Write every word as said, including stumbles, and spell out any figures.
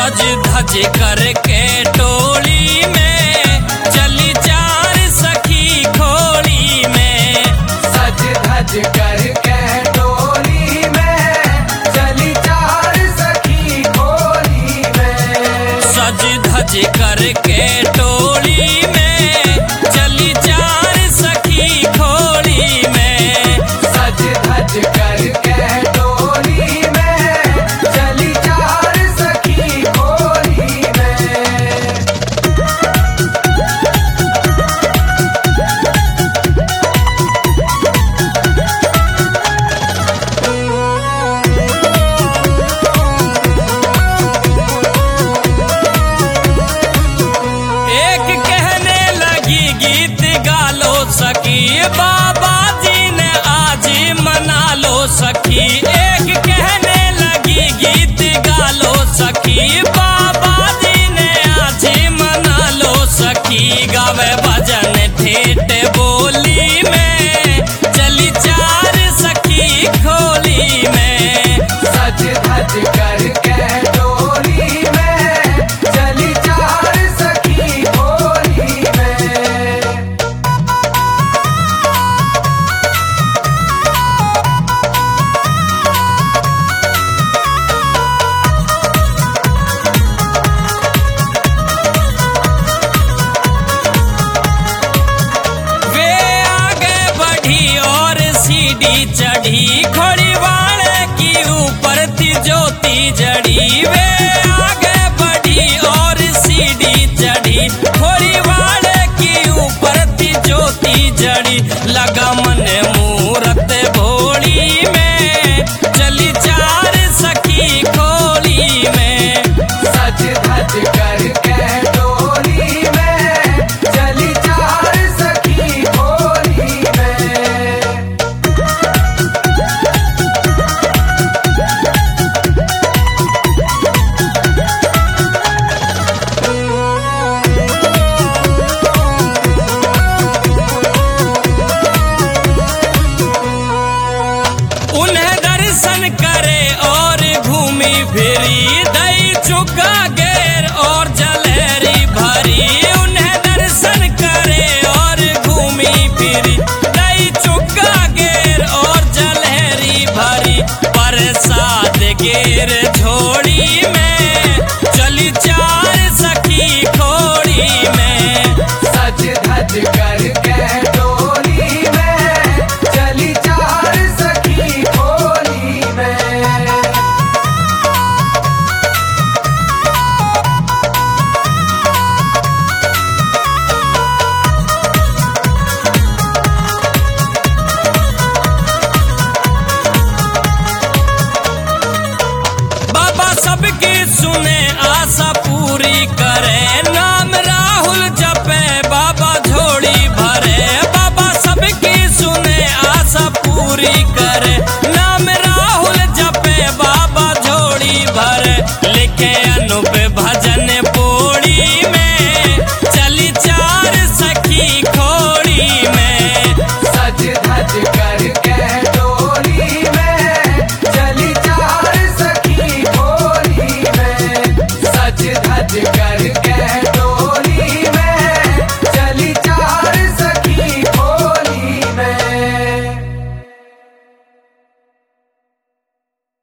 सज धज करके टोली में चली चार सखी खोली में। सज धज करके टोली में चली चार सखी खोली में। सज धज करके टोली में चली चार सखी खोली में। सज धज करके टोली में चली चार सखी खोली में। एक कहने लगी गीत गा लो सखी, बाबा जी ने आज मना लो सखी। एक कहने लगी गीत गा लो सखी, बाबा जी ने आज मना लो सखी। गावे भजन ठेठ बोली में चली चार सखी खोली में। सज धज करके टोली में चली चार सखी खोली में। वे आगे बढ़ी और सीढ़ी चढ़ी, खोड़ी वाले की ऊपर थी ज्योति जड़ी। वे आगे बढ़ी और सीढ़ी चढ़ी, खोड़ी वाले की ऊपर थी ज्योति जड़ी। लगा मन मूरत भोली में चली चार सखी खोली में। सज धज करके टोली में चली चार सखी खोली में। उन्हें दर्शन करे और घूमी फिरी, दई चुका गेर और जलहरी भरी। उन्हें दर्शन करे और घूमी फिरी, दई चुका गेर और जलहरी भरी। प्रसाद गेर झोड़ी में चली चार सखी खोड़ी में। सज धज करके टोली में चली चार सखी खोली में। बाबा सबकी सुने आशा पूरी करे, नाम राहुल जपे बाबा झोड़ी भरे। बाबा सबकी सुने आशा पूरी करे, नाम राहुल जपे बाबा झोड़ी भरे। लिखे अनूप भजन पोड़ी में चली चार सखी खोड़ी में। सज धज करके टोली में चली चार सखी खोली में। सज धज करके